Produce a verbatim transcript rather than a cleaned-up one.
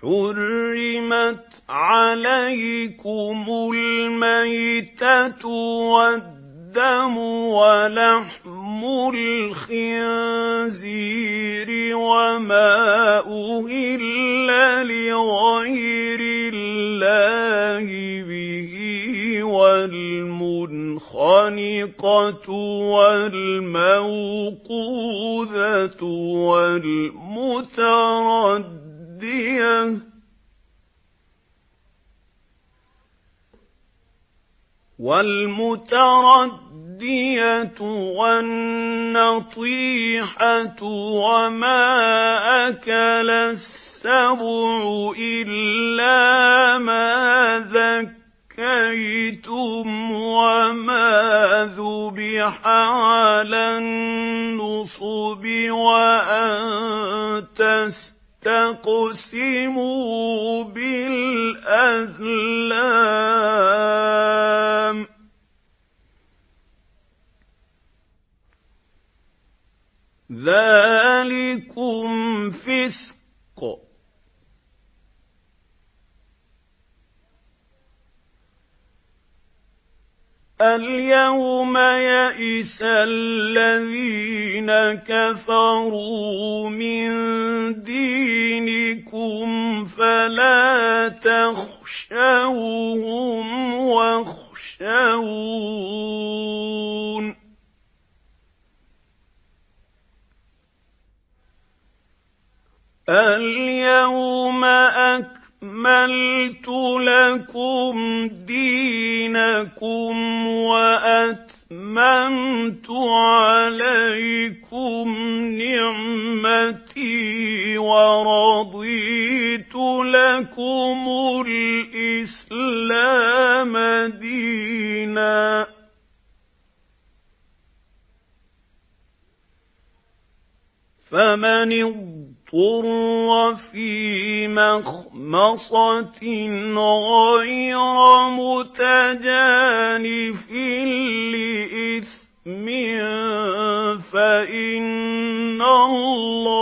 حُرِّمَتْ عَلَيْكُمُ الْمَيْتَةُ وَالدَّمُ وَلَحْمُ الْخِنزِيرِ وَمَا أُهِلَّ لِغَيْرِ اللَّهِ بِهِ وَالْمُنْخَنِقَةُ وَالْمَوْقُوذَةُ وَالْمُتَرَدِّيَةُ وَالْمُتَرَدِّيَةُ وَالنَّطِيحَةُ وَمَا أَكَلَ السَّبُعُ إِلَّا مَا ذَكَّيْتُمْ وَمَا ذُبِحَ عَلَى النُّصُبِ وَأَن تَسْتَقْسِمُوا بِالْأَزْلَامِ ۚ ذَٰلِكُمْ فِسْقٌ ۗ الْيَوْمَ يَئِسَ الَّذِينَ كَفَرُوا مِن دِينِكُمْ فَلَا تَخْشَوْهُمْ وَاخْشَوْنِ ۚ الْيَوْمَ أَكْمَلْتُ لَكُمْ دِينَكُمْ وَأَتْمَمْتُ عَلَيْكُمْ نِعْمَتِي وَرَضِيتُ لَكُمُ الْإِسْلَامَ دِينًا ۚ فَمَنِ اضْطُرَّ فِي مَخْمَصَةٍ غَيْرَ مُتَجَانِفٍ لِّإِثْمٍ فَإِنَّ اللَّهَ